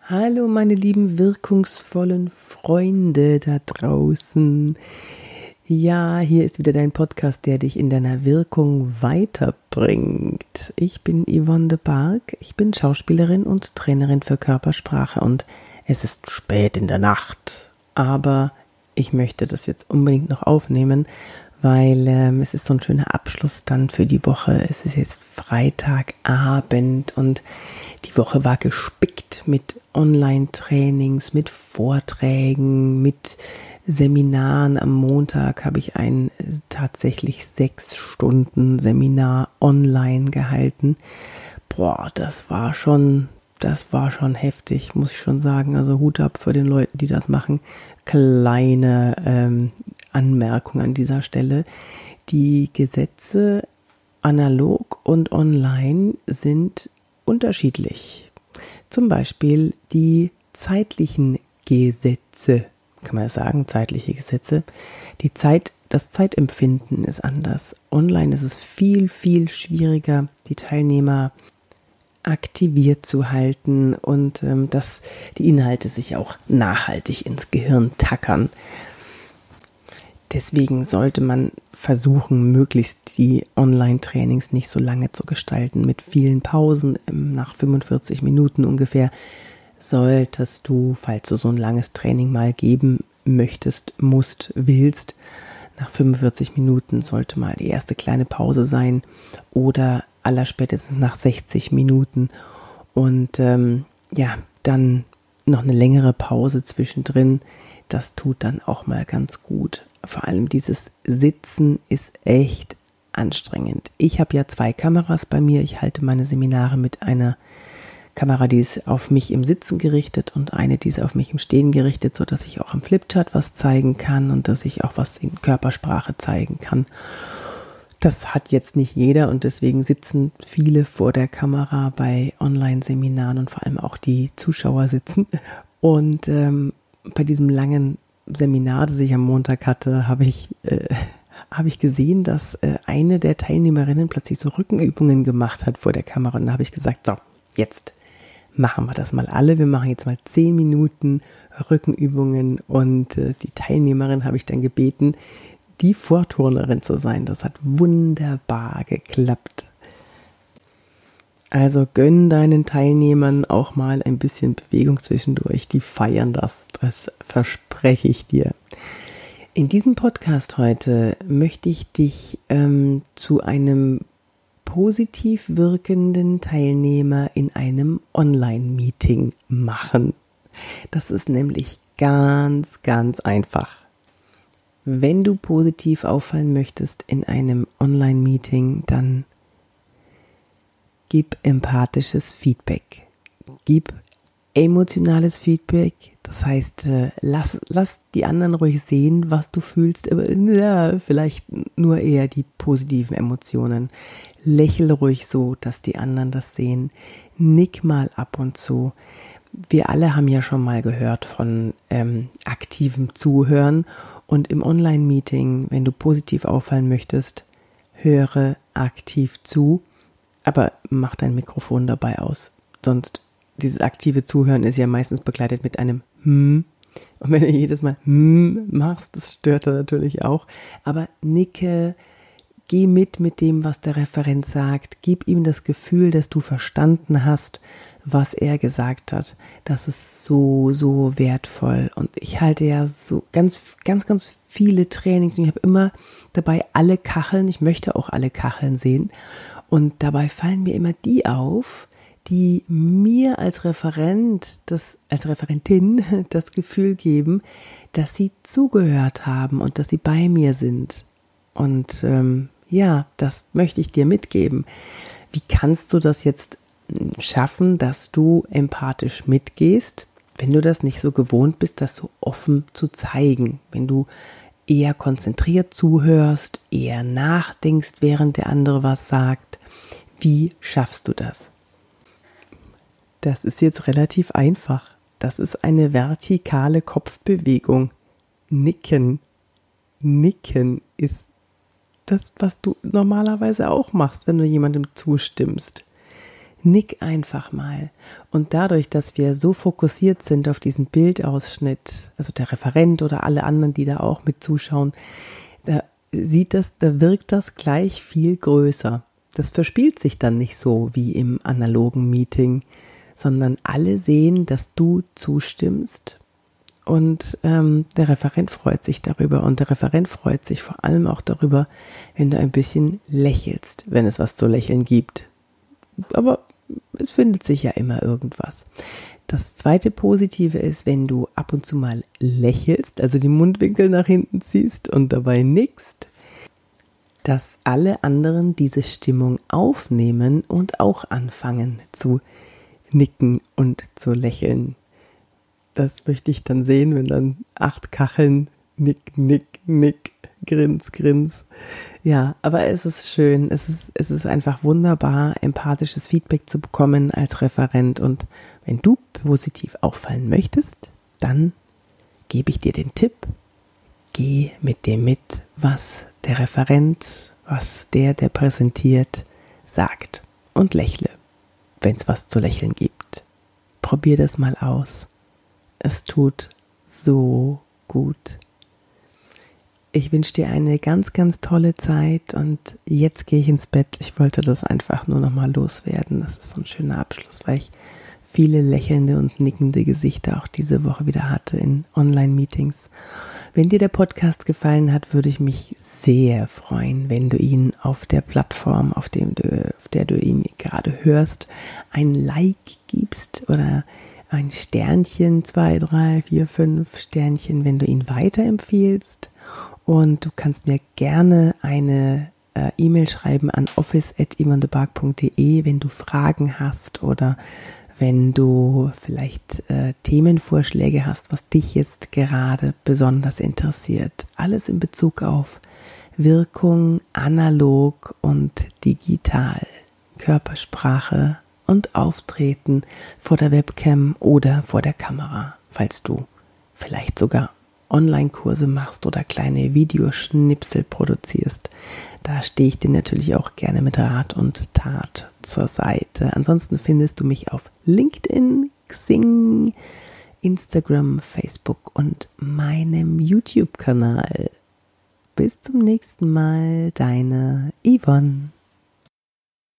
Hallo meine lieben wirkungsvollen Freunde da draußen. Ja, hier ist wieder dein Podcast, der dich in deiner Wirkung weiterbringt. Ich bin Yvonne de Barg, ich bin Schauspielerin und Trainerin für Körpersprache und es ist spät in der Nacht. Aber ich möchte das jetzt unbedingt noch aufnehmen, weil es ist so ein schöner Abschluss dann für die Woche. Es ist jetzt Freitagabend und die Woche war gespickt mit Online-Trainings, mit Vorträgen, mit Seminaren. Am Montag habe ich ein tatsächlich 6 Stunden Seminar online gehalten. Boah, das war schon heftig, muss ich schon sagen. Also Hut ab für den Leuten, die das machen. Kleine Anmerkung an dieser Stelle. Die Gesetze analog und online sind unterschiedlich. Zum Beispiel die zeitlichen Gesetze, kann man das sagen, zeitliche Gesetze. Das Zeitempfinden ist anders. Online ist es viel, viel schwieriger, die Teilnehmer aktiviert zu halten und dass die Inhalte sich auch nachhaltig ins Gehirn tackern. Deswegen sollte man versuchen, möglichst die Online-Trainings nicht so lange zu gestalten, mit vielen Pausen. Nach 45 Minuten ungefähr solltest du, falls du so ein langes Training mal geben möchtest, willst, nach 45 Minuten sollte mal die erste kleine Pause sein oder allerspätestens nach 60 Minuten und dann noch eine längere Pause zwischendrin. Das tut dann auch mal ganz gut. Vor allem dieses Sitzen ist echt anstrengend. Ich habe ja 2 Kameras bei mir. Ich halte meine Seminare mit einer Kamera, die ist auf mich im Sitzen gerichtet und eine, die ist auf mich im Stehen gerichtet, sodass ich auch am Flipchart was zeigen kann und dass ich auch was in Körpersprache zeigen kann. Das hat jetzt nicht jeder und deswegen sitzen viele vor der Kamera bei Online-Seminaren und vor allem auch die Zuschauer sitzen. Und bei diesem langen Seminar, das ich am Montag hatte, habe ich gesehen, dass eine der Teilnehmerinnen plötzlich so Rückenübungen gemacht hat vor der Kamera. Und da habe ich gesagt, so, jetzt machen wir das mal alle. Wir machen jetzt mal 10 Minuten Rückenübungen und die Teilnehmerin habe ich dann gebeten, die Vorturnerin zu sein. Das hat wunderbar geklappt. Also gönn deinen Teilnehmern auch mal ein bisschen Bewegung zwischendurch. Die feiern das verspreche ich dir. In diesem Podcast heute möchte ich dich zu einem positiv wirkenden Teilnehmer in einem Online-Meeting machen. Das ist nämlich ganz, ganz einfach. Wenn du positiv auffallen möchtest in einem Online-Meeting, dann gib empathisches Feedback. Gib emotionales Feedback. Das heißt, lass die anderen ruhig sehen, was du fühlst, aber vielleicht nur eher die positiven Emotionen. Lächel ruhig so, dass die anderen das sehen. Nick mal ab und zu. Wir alle haben ja schon mal gehört von aktivem Zuhören. Und im Online-Meeting, wenn du positiv auffallen möchtest, höre aktiv zu. Aber mach dein Mikrofon dabei aus. Sonst, dieses aktive Zuhören ist ja meistens begleitet mit einem Und wenn du jedes Mal machst, das stört er natürlich auch. Aber nicke, geh mit dem, was der Referent sagt. Gib ihm das Gefühl, dass du verstanden hast, was er gesagt hat. Das ist so, so wertvoll. Und ich halte ja so ganz, ganz, ganz viele Trainings. Und ich habe immer dabei alle Kacheln. Ich möchte auch alle Kacheln sehen. Und dabei fallen mir immer die auf, die mir als Referentin das Gefühl geben, dass sie zugehört haben und dass sie bei mir sind. Und das möchte ich dir mitgeben. Wie kannst du das jetzt schaffen, dass du empathisch mitgehst, wenn du das nicht so gewohnt bist, das so offen zu zeigen? Wenn du eher konzentriert zuhörst, eher nachdenkst, während der andere was sagt. Wie schaffst du das? Das ist jetzt relativ einfach. Das ist eine vertikale Kopfbewegung. Nicken. Nicken ist das, was du normalerweise auch machst, wenn du jemandem zustimmst. Nick einfach mal. Und dadurch, dass wir so fokussiert sind auf diesen Bildausschnitt, also der Referent oder alle anderen, die da auch mit zuschauen, da wirkt das gleich viel größer. Das verspielt sich dann nicht so wie im analogen Meeting, sondern alle sehen, dass du zustimmst. Und der Referent freut sich darüber und der Referent freut sich vor allem auch darüber, wenn du ein bisschen lächelst, wenn es was zu lächeln gibt. Aber es findet sich ja immer irgendwas. Das zweite Positive ist, wenn du ab und zu mal lächelst, also die Mundwinkel nach hinten ziehst und dabei nickst, dass alle anderen diese Stimmung aufnehmen und auch anfangen zu nicken und zu lächeln. Das möchte ich dann sehen, wenn dann 8 Kacheln, nick, nick, nick, grins, grins. Ja, aber es ist schön, es ist einfach wunderbar, empathisches Feedback zu bekommen als Referent. Und wenn du positiv auffallen möchtest, dann gebe ich dir den Tipp, geh mit dem mit, was der Referent, was der präsentiert, sagt. Und lächle, wenn es was zu lächeln gibt. Probier das mal aus. Es tut so gut. Ich wünsche dir eine ganz, ganz tolle Zeit und jetzt gehe ich ins Bett. Ich wollte das einfach nur nochmal loswerden. Das ist so ein schöner Abschluss, weil ich viele lächelnde und nickende Gesichter auch diese Woche wieder hatte in Online-Meetings. Wenn dir der Podcast gefallen hat, würde ich mich sehr freuen, wenn du ihn auf der Plattform, auf der du ihn gerade hörst, ein Like gibst oder ein Sternchen, 2, 3, 4, 5 Sternchen, wenn du ihn weiterempfiehlst. Und du kannst mir gerne eine E-Mail schreiben an office@yvonnebark.de, wenn du Fragen hast oder wenn du vielleicht Themenvorschläge hast, was dich jetzt gerade besonders interessiert. Alles in Bezug auf Wirkung, analog und digital, Körpersprache und Auftreten vor der Webcam oder vor der Kamera, falls du vielleicht sogar Online-Kurse machst oder kleine Videoschnipsel produzierst. Da stehe ich dir natürlich auch gerne mit Rat und Tat zur Seite. Ansonsten findest du mich auf LinkedIn, Xing, Instagram, Facebook und meinem YouTube-Kanal. Bis zum nächsten Mal, deine Yvonne.